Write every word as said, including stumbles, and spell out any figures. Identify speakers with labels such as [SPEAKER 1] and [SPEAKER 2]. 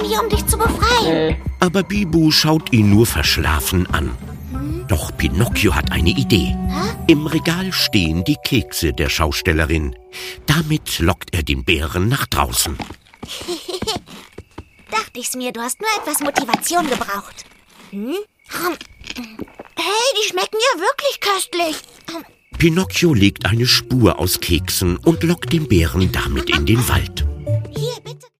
[SPEAKER 1] hier, um dich zu befreien.
[SPEAKER 2] Aber Bibu schaut ihn nur verschlafen an. Doch Pinocchio hat eine Idee.
[SPEAKER 1] Hä?
[SPEAKER 2] Im Regal stehen die Kekse der Schaustellerin. Damit lockt er den Bären nach draußen.
[SPEAKER 1] Dachte ich's mir, du hast nur etwas Motivation gebraucht. Hm? Hey, die schmecken ja wirklich köstlich.
[SPEAKER 2] Pinocchio legt eine Spur aus Keksen und lockt den Bären damit in den Wald.